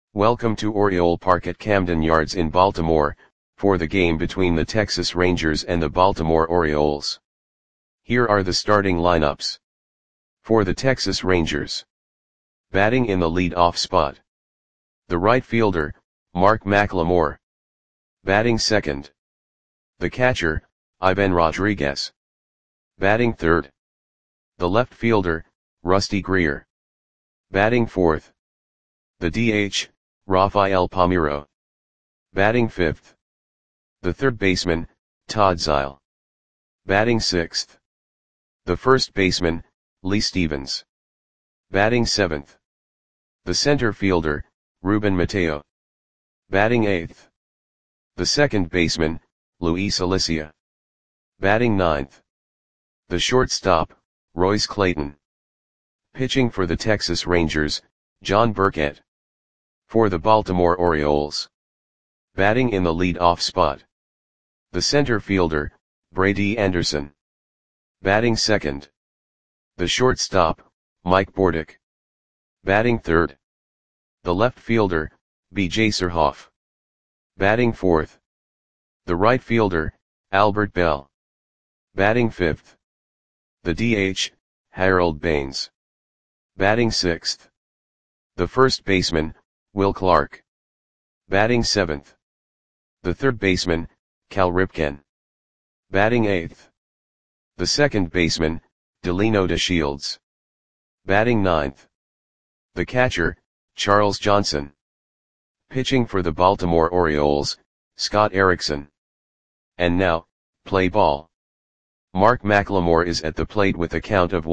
Welcome to Oriole Park at Camden Yards in Baltimore, for the game between the Texas Rangers and the Baltimore Orioles. Here are the starting lineups. For the Texas Rangers. Batting in the lead-off spot. The right fielder, Mark McLemore. Batting second. The catcher, Ivan Rodriguez. Batting third. The left fielder, Rusty Greer. Batting fourth. The DH, Rafael Palmeiro. Batting fifth. The third baseman, Todd Zeile. Batting sixth. The first baseman, Lee Stevens. Batting seventh. The center fielder, Ruben Mateo. Batting eighth. The second baseman, Luis Alicia. Batting ninth. The shortstop, Royce Clayton. Pitching for the Texas Rangers, John Burkett. For the Baltimore Orioles. Batting in the lead-off spot. The center fielder, Brady Anderson. Batting second. The shortstop, Mike Bordick. Batting third. The left fielder, B.J. Surhoff. Batting fourth. The right fielder, Albert Belle. Batting fifth. The DH, Harold Baines. Batting sixth. The first baseman, Will Clark. Batting seventh. The third baseman, Cal Ripken. Batting eighth. The second baseman, Delino DeShields. Batting ninth. The catcher, Charles Johnson. Pitching for the Baltimore Orioles, Scott Erickson. And now, play ball. Mark McLemore is at the plate with a count of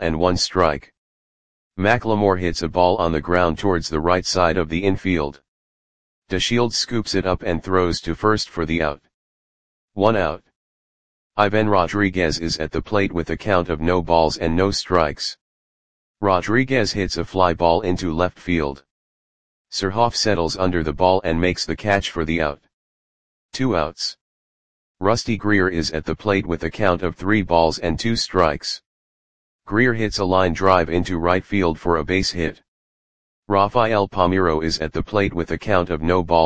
1-1 McLemore hits a ball on the ground towards the right side of the infield. DeShields scoops it up and throws to first for the out. 1 out. Ivan Rodriguez is at the plate with a count of 0-0. Rodriguez hits a fly ball into left field. Surhoff settles under the ball and makes the catch for the out. 2 outs. Rusty Greer is at the plate with a count of 3-2. Greer hits a line drive into right field for a base hit. Rafael Palmeiro is at the plate with a count of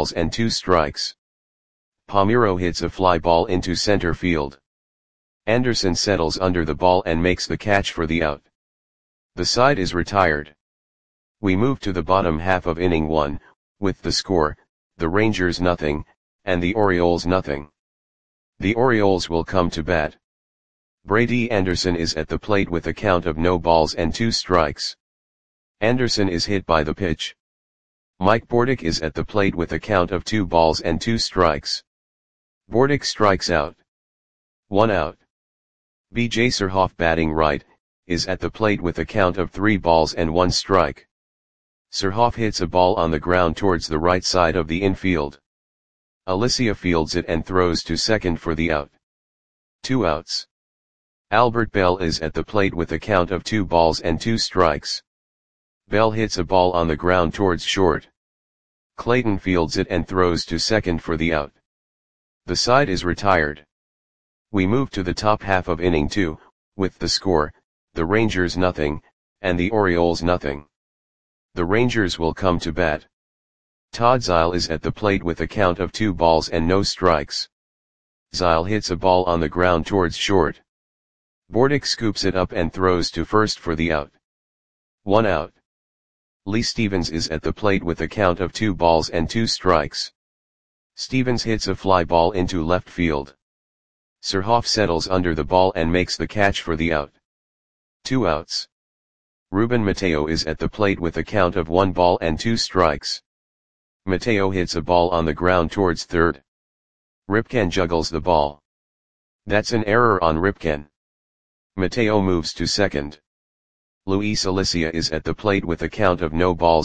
0-2. Palmeiro hits a fly ball into center field. Anderson settles under the ball and makes the catch for the out. The side is retired. We move to the bottom half of inning 1, with the score, the Rangers 0, and the Orioles 0. The Orioles will come to bat. Brady Anderson is at the plate with a count of 0-2. Anderson is hit by the pitch. Mike Bordick is at the plate with a count of 2-2. Bordick strikes out. 1 out. B.J. Surhoff batting right, is at the plate with a count of 3-1. Surhoff hits a ball on the ground towards the right side of the infield. Alicia fields it and throws to second for the out. 2 outs. Albert Belle is at the plate with a count of 2-2. Belle hits a ball on the ground towards short. Clayton fields it and throws to second for the out. The side is retired. We move to the top half of inning 2, with the score, the Rangers 0, and the Orioles 0. The Rangers will come to bat. Todd Zeile is at the plate with a count of 2-0. Zeile hits a ball on the ground towards short. Bordick scoops it up and throws to first for the out. 1 out. Lee Stevens is at the plate with a count of 2-2. Stevens hits a fly ball into left field. Surhoff settles under the ball and makes the catch for the out. 2 outs. Ruben Mateo is at the plate with a count of 1-2. Mateo hits a ball on the ground towards third. Ripken juggles the ball. That's an error on Ripken. Mateo moves to second. Luis Alicia is at the plate with a count of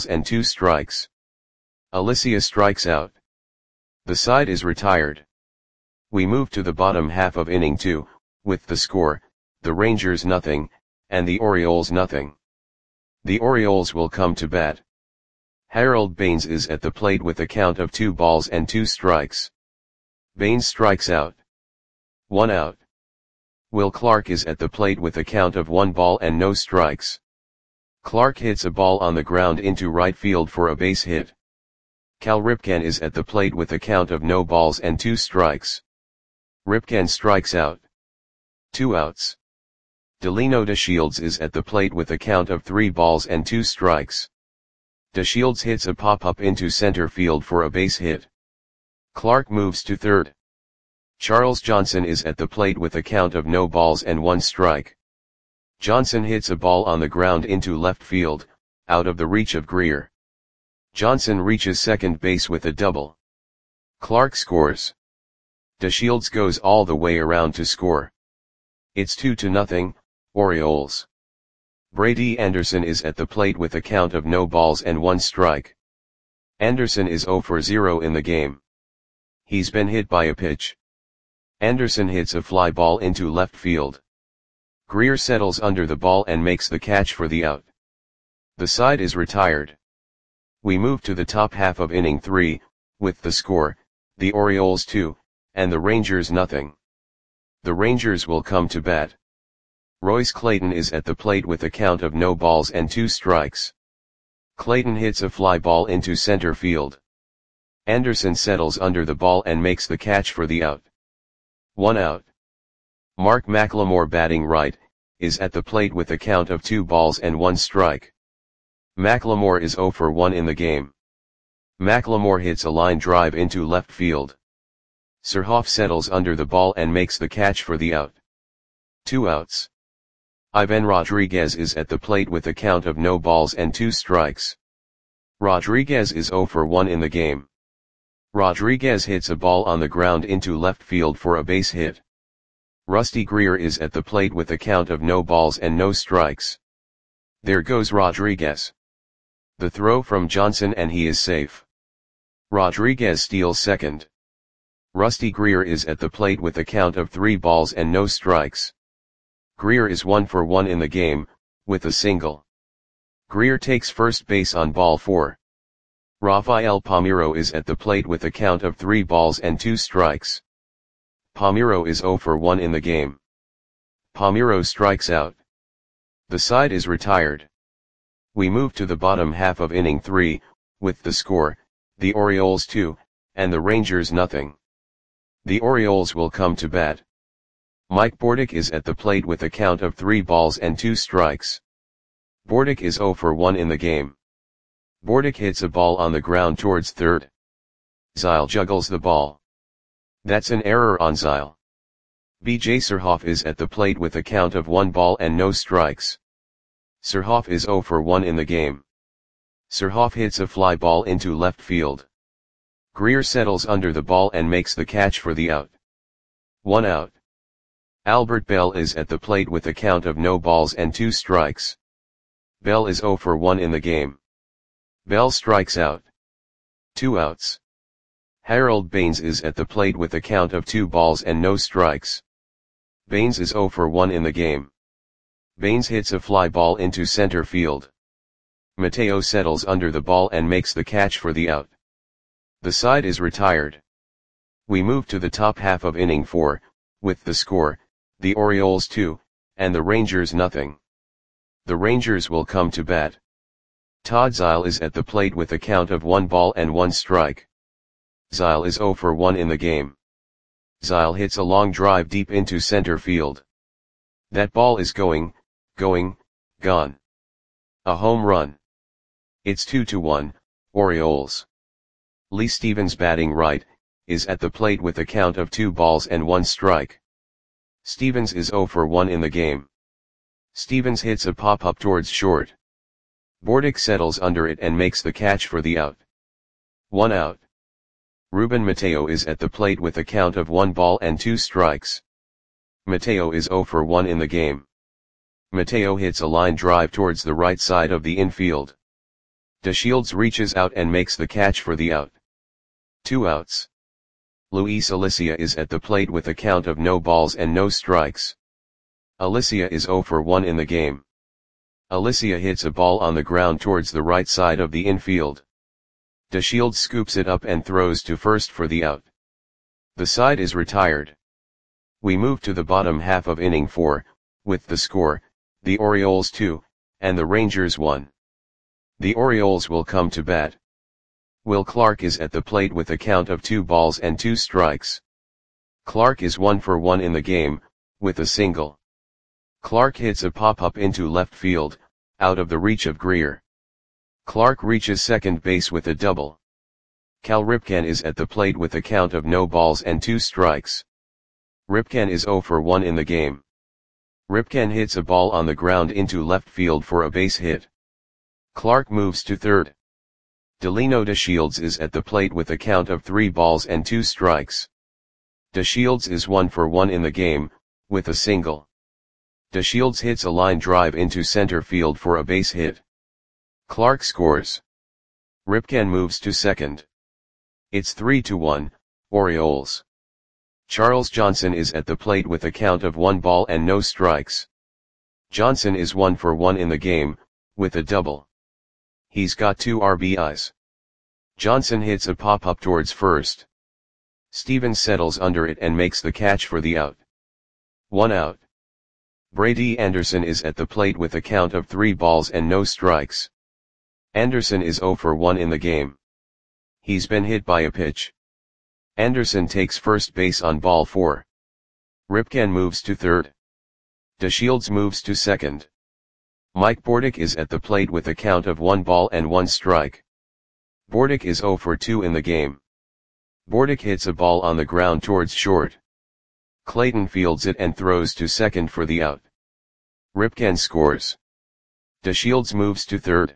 0-2. Alicia strikes out. The side is retired. We move to the bottom half of inning 2, with the score, the Rangers 0, and the Orioles 0. The Orioles will come to bat. Harold Baines is at the plate with a count of 2-2. Baines strikes out. 1 out. Will Clark is at the plate with a count of 1-0. Clark hits a ball on the ground into right field for a base hit. Cal Ripken is at the plate with a count of no balls and 2 strikes. Ripken strikes out. 2 outs. Delino DeShields is at the plate with a count of 3 balls and 2 strikes. DeShields hits a pop-up into center field for a base hit. Clark moves to third. Charles Johnson is at the plate with a count of no balls and 1 strike. Johnson hits a ball on the ground into left field, out of the reach of Greer. Johnson reaches second base with a double. Clark scores. DeShields goes all the way around to score. It's 2-0, Orioles. Brady Anderson is at the plate with a count of no balls and 1 strike. Anderson is 0 for 0 in the game. He's been hit by a pitch. Anderson hits a fly ball into left field. Greer settles under the ball and makes the catch for the out. The side is retired. We move to the top half of inning 3, with the score, the Orioles 2, and the Rangers nothing. The Rangers will come to bat. Royce Clayton is at the plate with a count of no balls and 2 strikes. Clayton hits a fly ball into center field. Anderson settles under the ball and makes the catch for the out. 1 out. Mark McLemore batting right, is at the plate with a count of 2 balls and 1 strike. McLemore is 0 for 1 in the game. McLemore hits a line drive into left field. Surhoff settles under the ball and makes the catch for the out. 2 outs. Ivan Rodriguez is at the plate with a count of no balls and 2 strikes. Rodriguez is 0 for 1 in the game. Rodriguez hits a ball on the ground into left field for a base hit. Rusty Greer is at the plate with a count of no balls and no strikes. There goes Rodriguez. The throw from Johnson and he is safe. Rodriguez steals second. Rusty Greer is at the plate with a count of 3 balls and no strikes. Greer is 1 for 1 in the game, with a single. Greer takes first base on ball 4. Rafael Palmeiro is at the plate with a count of 3 balls and 2 strikes. Palmeiro is 0 for 1 in the game. Palmeiro strikes out. The side is retired. We move to the bottom half of inning 3, with the score, the Orioles 2, and the Rangers nothing. The Orioles will come to bat. Mike Bordick is at the plate with a count of 3 balls and 2 strikes. Bordick is 0 for 1 in the game. Bordick hits a ball on the ground towards third. Zyle juggles the ball. That's an error on Zyle. B.J. Surhoff is at the plate with a count of 1 ball and no strikes. Surhoff is 0 for 1 in the game. Surhoff hits a fly ball into left field. Greer settles under the ball and makes the catch for the out. 1 out. Albert Bell is at the plate with a count of no balls and 2 strikes. Bell is 0 for 1 in the game. Bell strikes out. 2 outs. Harold Baines is at the plate with a count of 2 balls and no strikes. Baines is 0 for 1 in the game. Baines hits a fly ball into center field. Mateo settles under the ball and makes the catch for the out. The side is retired. We move to the top half of inning 4, with the score, the Orioles 2, and the Rangers nothing. The Rangers will come to bat. Todd Zyle is at the plate with a count of 1 ball and 1 strike. Zyle is 0 for 1 in the game. Zyle hits a long drive deep into center field. That ball is gone. A home run. It's 2-1, Orioles. Lee Stevens batting right, is at the plate with a count of 2 balls and 1 strike. Stevens is 0 for 1 in the game. Stevens hits a pop-up towards short. Bordick settles under it and makes the catch for the out. 1 out. Ruben Mateo is at the plate with a count of 1 ball and 2 strikes. Mateo is 0 for 1 in the game. Mateo hits a line drive towards the right side of the infield. DeShields reaches out and makes the catch for the out. 2 outs. Luis Alicia is at the plate with a count of no balls and no strikes. Alicia is 0 for 1 in the game. Alicia hits a ball on the ground towards the right side of the infield. DeShields scoops it up and throws to first for the out. The side is retired. We move to the bottom half of inning 4, with the score, the Orioles 2, and the Rangers 1. The Orioles will come to bat. Will Clark is at the plate with a count of 2 balls and 2 strikes. Clark is 1 for 1 in the game, with a single. Clark hits a pop-up into left field, out of the reach of Greer. Clark reaches second base with a double. Cal Ripken is at the plate with a count of no balls and 2 strikes. Ripken is 0 for 1 in the game. Ripken hits a ball on the ground into left field for a base hit. Clark moves to third. Delino DeShields is at the plate with a count of 3 balls and 2 strikes. DeShields is 1 for 1 in the game, with a single. DeShields hits a line drive into center field for a base hit. Clark scores. Ripken moves to second. It's 3-1, Orioles. Charles Johnson is at the plate with a count of 1 ball and no strikes. Johnson is 1 for 1 in the game, with a double. He's got 2 RBIs. Johnson hits a pop-up towards first. Stevens settles under it and makes the catch for the out. 1 out. Brady Anderson is at the plate with a count of 3 balls and no strikes. Anderson is 0 for 1 in the game. He's been hit by a pitch. Anderson takes first base on ball 4. Ripken moves to third. DeShields moves to second. Mike Bordick is at the plate with a count of 1 ball and 1 strike. Bordick is 0 for 2 in the game. Bordick hits a ball on the ground towards short. Clayton fields it and throws to second for the out. Ripken scores. DeShields moves to third.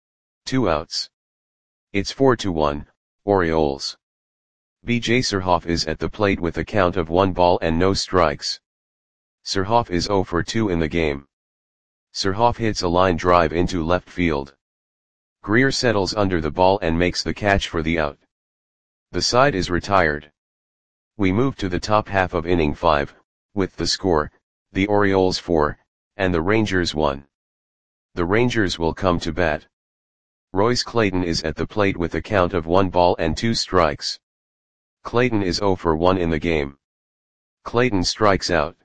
2 outs. It's 4-1, Orioles. B.J. Surhoff is at the plate with a count of 1 ball and no strikes. Surhoff is 0 for 2 in the game. Surhoff hits a line drive into left field. Greer settles under the ball and makes the catch for the out. The side is retired. We move to the top half of inning 5, with the score, the Orioles 4, and the Rangers 1. The Rangers will come to bat. Royce Clayton is at the plate with a count of 1 ball and 2 strikes. Clayton is 0 for 1 in the game. Clayton strikes out.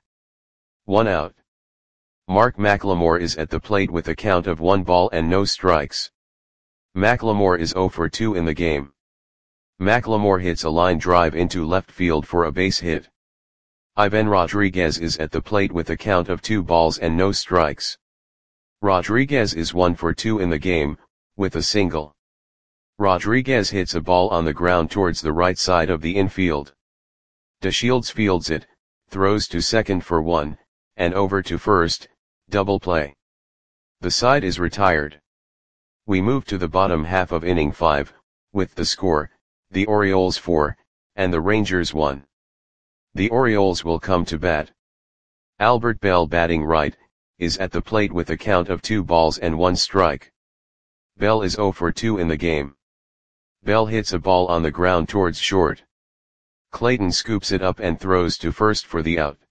1 out. Mark McLemore is at the plate with a count of 1 ball and no strikes. McLemore is 0 for 2 in the game. McLemore hits a line drive into left field for a base hit. Ivan Rodriguez is at the plate with a count of 2 balls and no strikes. Rodriguez is 1 for 2 in the game, with a single. Rodriguez hits a ball on the ground towards the right side of the infield. DeShields fields it, throws to second for 1, and over to first, double play. The side is retired. We move to the bottom half of inning 5, with the score, the Orioles 4, and the Rangers 1. The Orioles will come to bat. Albert Bell, batting right, is at the plate with a count of 2 balls and 1 strike. Bell is 0 for 2 in the game. Bell hits a ball on the ground towards short. Clayton scoops it up and throws to first for the out.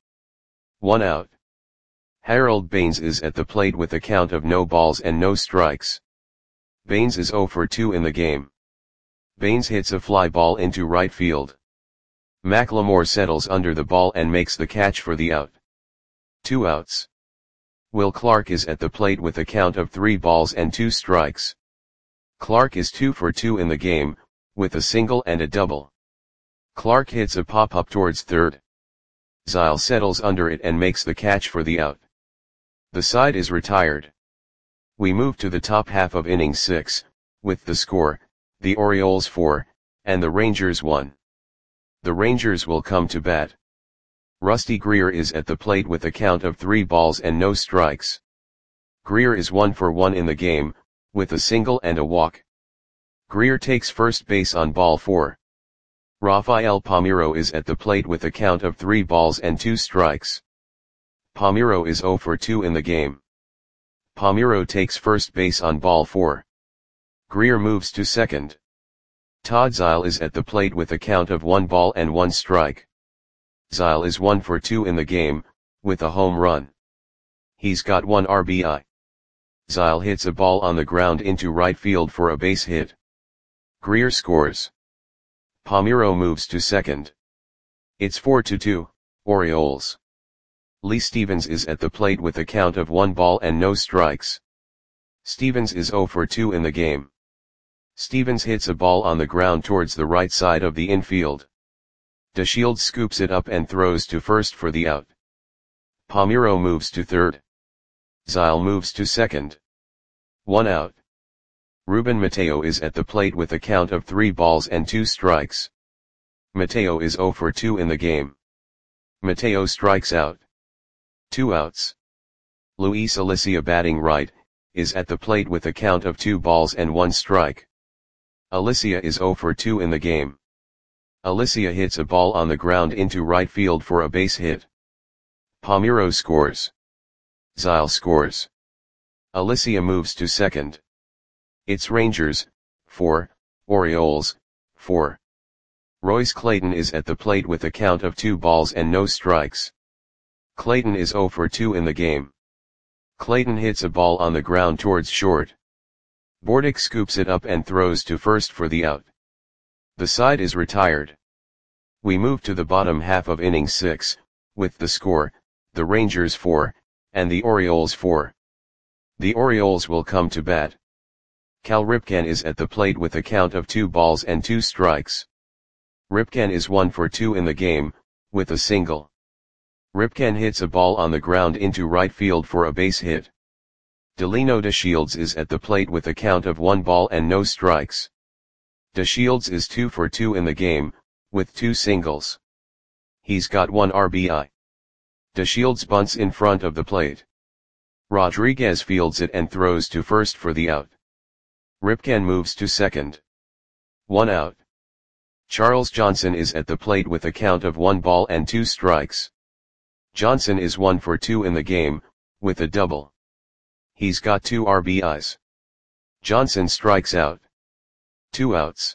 1 out. Harold Baines is at the plate with a count of no balls and no strikes. Baines is 0 for 2 in the game. Baines hits a fly ball into right field. McLemore settles under the ball and makes the catch for the out. 2 outs. Will Clark is at the plate with a count of 3 balls and 2 strikes. Clark is 2 for 2 in the game, with a single and a double. Clark hits a pop-up towards third. Zile settles under it and makes the catch for the out. The side is retired. We move to the top half of inning 6, with the score, the Orioles 4, and the Rangers 1. The Rangers will come to bat. Rusty Greer is at the plate with a count of 3 balls and no strikes. Greer is 1 for 1 in the game, with a single and a walk. Greer takes first base on ball 4. Rafael Palmeiro is at the plate with a count of 3 balls and 2 strikes. Palmeiro is 0 for 2 in the game. Palmeiro takes first base on ball 4. Greer moves to second. Todd Zile is at the plate with a count of 1 ball and 1 strike. Zile is 1 for 2 in the game, with a home run. He's got 1 RBI. Zile hits a ball on the ground into right field for a base hit. Greer scores. Palmeiro moves to second. It's 4-2, Orioles. Lee Stevens is at the plate with a count of 1 ball and no strikes. Stevens is 0 for 2 in the game. Stevens hits a ball on the ground towards the right side of the infield. DeShields scoops it up and throws to first for the out. Palmeiro moves to third. Zile moves to second. 1 out. Ruben Mateo is at the plate with a count of 3 balls and 2 strikes. Mateo is 0 for 2 in the game. Mateo strikes out. 2 outs. Luis Alicia, batting right, is at the plate with a count of 2 balls and 1 strike. Alicia is 0 for 2 in the game. Alicia hits a ball on the ground into right field for a base hit. Palmeiro scores. Zile scores. Alicia moves to second. It's Rangers, 4, Orioles, 4. Royce Clayton is at the plate with a count of 2 balls and no strikes. Clayton is 0 for 2 in the game. Clayton hits a ball on the ground towards short. Bordick scoops it up and throws to first for the out. The side is retired. We move to the bottom half of inning 6, with the score, the Rangers 4, and the Orioles 4. The Orioles will come to bat. Cal Ripken is at the plate with a count of 2 balls and 2 strikes. Ripken is 1 for 2 in the game, with a single. Ripken hits a ball on the ground into right field for a base hit. Delino DeShields is at the plate with a count of 1 ball and no strikes. DeShields is 2 for 2 in the game, with 2 singles. He's got 1 RBI. DeShields bunts in front of the plate. Rodriguez fields it and throws to first for the out. Ripken moves to second. 1 out. Charles Johnson is at the plate with a count of 1 ball and 2 strikes. Johnson is 1 for 2 in the game, with a double. He's got 2 RBIs. Johnson strikes out. 2 outs.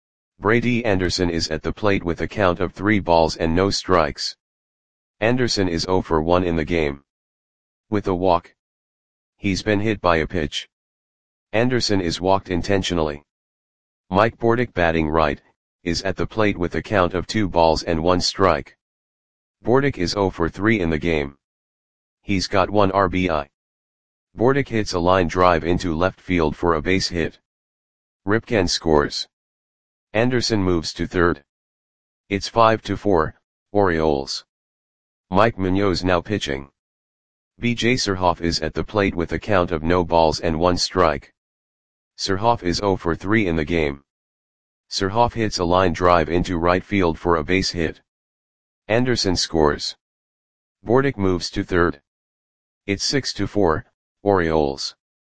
Brady Anderson is at the plate with a count of 3 balls and no strikes. Anderson is 0 for 1 in the game. With a walk. He's been hit by a pitch. Anderson is walked intentionally. Mike Bordick, batting right, is at the plate with a count of 2 balls and 1 strike. Bordick is 0 for 3 in the game. He's got 1 RBI. Bordick hits a line drive into left field for a base hit. Ripken scores. Anderson moves to third. It's 5-4, Orioles. Mike Munoz now pitching. B.J. Surhoff is at the plate with a count of no balls and 1 strike. Surhoff is 0 for 3 in the game. Surhoff hits a line drive into right field for a base hit. Anderson scores. Bordick moves to third. It's 6-4, Orioles.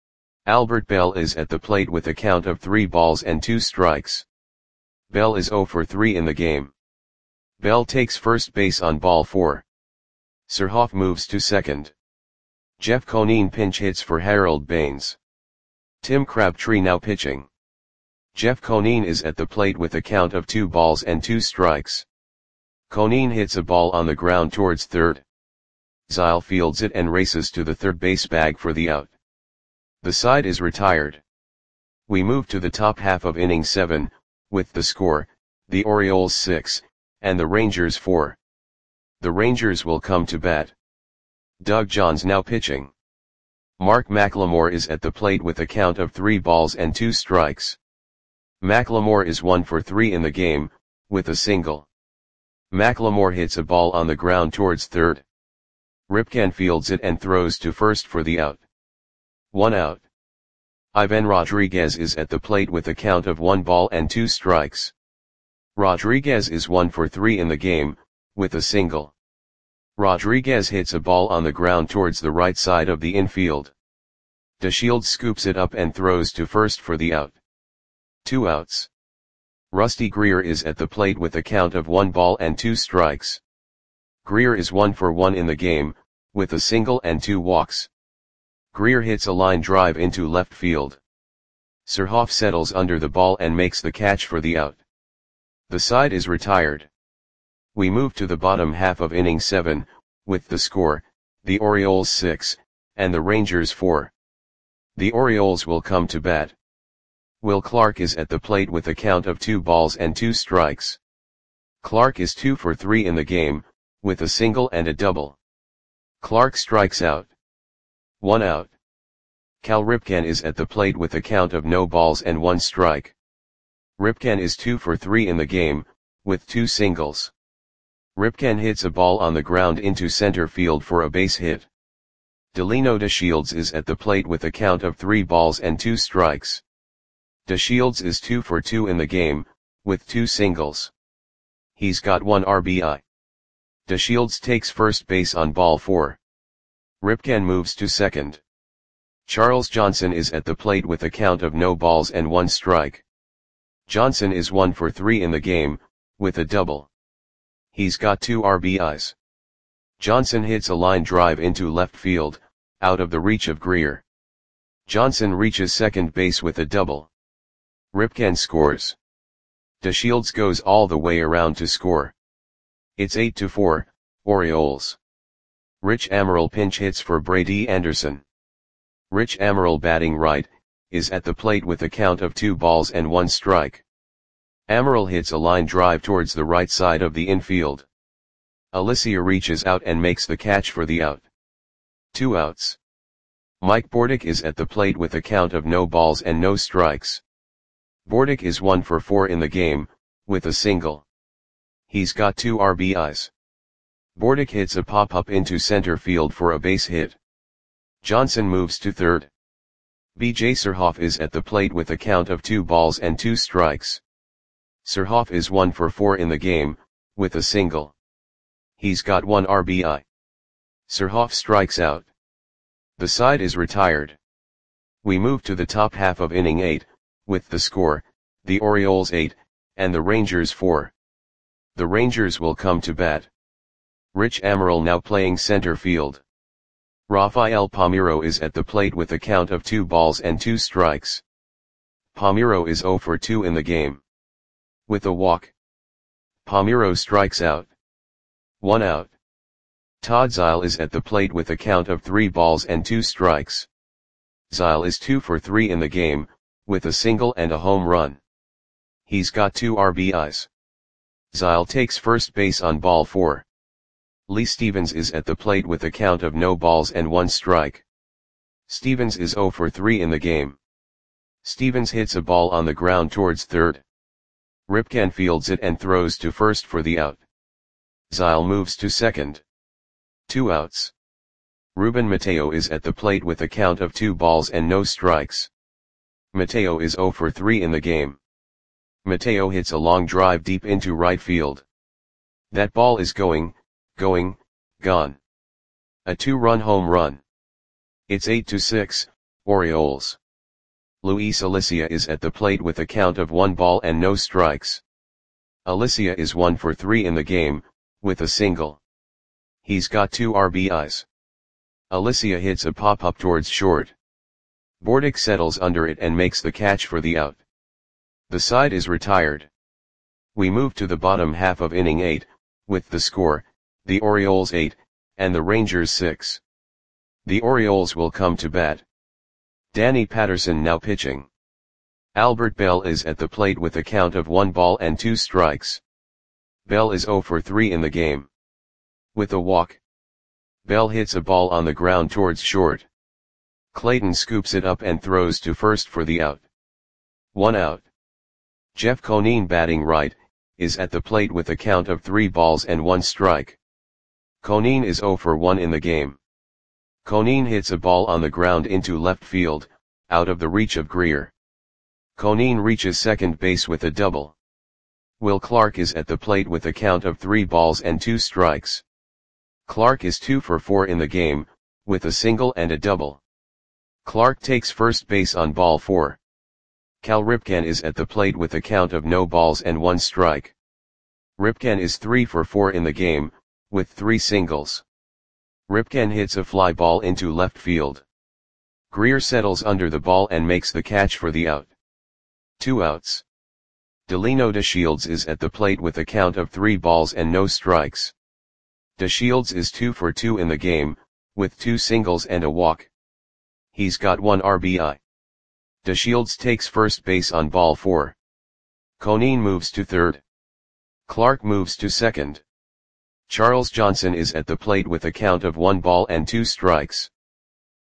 Albert Bell is at the plate with a count of 3 balls and 2 strikes. Bell is 0 for 3 in the game. Bell takes first base on ball 4. Surhoff moves to second. Jeff Conine pinch hits for Harold Baines. Tim Crabtree now pitching. Jeff Conine is at the plate with a count of 2 balls and 2 strikes. Conine hits a ball on the ground towards third. Zile fields it and races to the third base bag for the out. The side is retired. We move to the top half of inning 7, with the score, the Orioles 6, and the Rangers 4. The Rangers will come to bat. Doug Johns now pitching. Mark McLemore is at the plate with a count of 3 balls and 2 strikes. McLemore is 1 for 3 in the game, with a single. McLemore hits a ball on the ground towards third. Ripken fields it and throws to first for the out. 1 out. Ivan Rodriguez is at the plate with a count of 1 ball and 2 strikes. Rodriguez is 1 for 3 in the game, with a single. Rodriguez hits a ball on the ground towards the right side of the infield. DeShields scoops it up and throws to first for the out. 2 outs. Rusty Greer is at the plate with a count of 1 ball and 2 strikes. Greer is 1 for 1 in the game, with a single and 2 walks. Greer hits a line drive into left field. Surhoff settles under the ball and makes the catch for the out. The side is retired. We move to the bottom half of inning 7, with the score, the Orioles 6, and the Rangers 4. The Orioles will come to bat. Will Clark is at the plate with a count of 2 balls and 2 strikes. Clark is 2 for 3 in the game, with a single and a double. Clark strikes out. 1 out. Cal Ripken is at the plate with a count of no balls and 1 strike. Ripken is 2 for 3 in the game, with 2 singles. Ripken hits a ball on the ground into center field for a base hit. Delino DeShields is at the plate with a count of 3 balls and 2 strikes. DeShields is 2 for 2 in the game, with 2 singles. He's got 1 RBI. DeShields takes first base on ball 4. Ripken moves to second. Charles Johnson is at the plate with a count of no balls and 1 strike. Johnson is 1 for 3 in the game, with a double. He's got 2 RBIs. Johnson hits a line drive into left field, out of the reach of Greer. Johnson reaches second base with a double. Ripken scores. DeShields goes all the way around to score. It's 8-4, Orioles. Rich Amaral pinch hits for Brady Anderson. Rich Amaral, batting right, is at the plate with a count of 2 balls and 1 strike. Amaral hits a line drive towards the right side of the infield. Alicia reaches out and makes the catch for the out. 2 outs. Mike Bordick is at the plate with a count of no balls and no strikes. Bordick is 1 for 4 in the game, with a single. He's got 2 RBIs. Bordick hits a pop-up into center field for a base hit. Johnson moves to third. B.J. Surhoff is at the plate with a count of 2 balls and 2 strikes. Surhoff is 1 for 4 in the game, with a single. He's got 1 RBI. Surhoff strikes out. The side is retired. We move to the top half of inning 8, with the score, the Orioles 8, and the Rangers 4. The Rangers will come to bat. Rich Amaral now playing center field. Rafael Palmeiro is at the plate with a count of 2 balls and 2 strikes. Palmeiro is 0 for 2 in the game. With a walk. Palmeiro strikes out. 1 out. Todd Zeile is at the plate with a count of 3 balls and 2 strikes. Zeile is 2 for 3 in the game, with a single and a home run. He's got 2 RBIs. Zeile takes first base on ball 4. Lee Stevens is at the plate with a count of no balls and 1 strike. Stevens is 0 for 3 in the game. Stevens hits a ball on the ground towards third. Ripken fields it and throws to first for the out. Zeile moves to second. 2 outs. Ruben Mateo is at the plate with a count of 2 balls and no strikes. Mateo is 0 for 3 in the game. Mateo hits a long drive deep into right field. That ball is gone. A 2-run home run. It's 8-6, Orioles. Luis Alicia is at the plate with a count of 1 ball and no strikes. Alicia is 1 for 3 in the game, with a single. He's got 2 RBIs. Alicia hits a pop-up towards short. Bordick settles under it and makes the catch for the out. The side is retired. We move to the bottom half of inning 8, with the score, the Orioles 8, and the Rangers 6. The Orioles will come to bat. Danny Patterson now pitching. Albert Bell is at the plate with a count of 1 ball and 2 strikes. Bell is 0 for 3 in the game. With a walk. Bell hits a ball on the ground towards short. Clayton scoops it up and throws to first for the out. 1 out. Jeff Conine, batting right, is at the plate with a count of 3 balls and 1 strike. Conine is 0 for 1 in the game. Conine hits a ball on the ground into left field, out of the reach of Greer. Conine reaches second base with a double. Will Clark is at the plate with a count of 3 balls and 2 strikes. Clark is 2 for 4 in the game, with a single and a double. Clark takes first base on ball 4. Cal Ripken is at the plate with a count of no balls and 1 strike. Ripken is 3 for 4 in the game, with 3 singles. Ripken hits a fly ball into left field. Greer settles under the ball and makes the catch for the out. 2 outs. Delino DeShields is at the plate with a count of 3 balls and no strikes. DeShields is 2 for 2 in the game, with 2 singles and a walk. He's got 1 RBI. DeShields takes first base on ball 4. Conine moves to third. Clark moves to second. Charles Johnson is at the plate with a count of 1 ball and 2 strikes.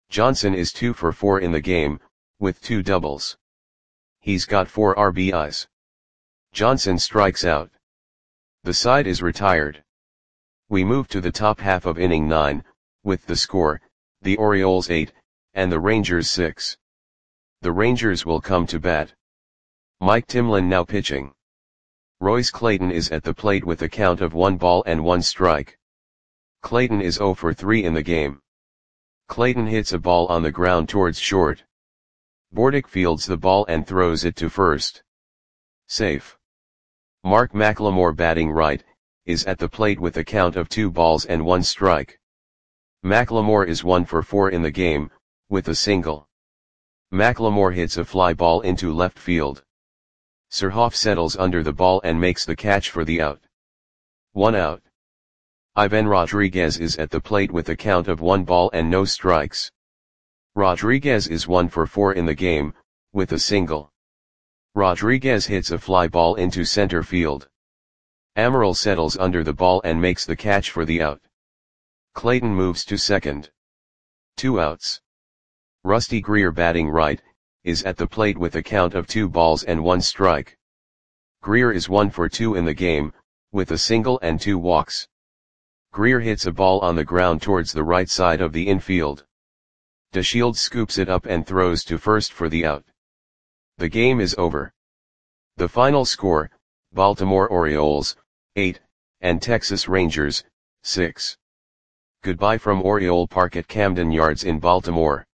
Johnson is 2 for 4 in the game, with 2 doubles. He's got 4 RBIs. Johnson strikes out. The side is retired. We move to the top half of inning 9, with the score, the Orioles 8, and the Rangers 6. The Rangers will come to bat. Mike Timlin now pitching. Royce Clayton is at the plate with a count of 1 ball and 1 strike. Clayton is 0 for 3 in the game. Clayton hits a ball on the ground towards short. Bordick fields the ball and throws it to first. Safe. Mark McLemore batting right, is at the plate with a count of 2 balls and 1 strike. McLemore is 1 for 4 in the game, with a single. McLemore hits a fly ball into left field. Surhoff settles under the ball and makes the catch for the out. 1 out. Ivan Rodriguez is at the plate with a count of 1 ball and no strikes. Rodriguez is 1 for 4 in the game, with a single. Rodriguez hits a fly ball into center field. Amaral settles under the ball and makes the catch for the out. Clayton moves to second. 2 outs. Rusty Greer batting right, is at the plate with a count of 2 balls and 1 strike. Greer is 1 for 2 in the game, with a single and 2 walks. Greer hits a ball on the ground towards the right side of the infield. DeShields scoops it up and throws to first for the out. The game is over. The final score, Baltimore Orioles, 8, and Texas Rangers, 6. Goodbye from Oriole Park at Camden Yards in Baltimore.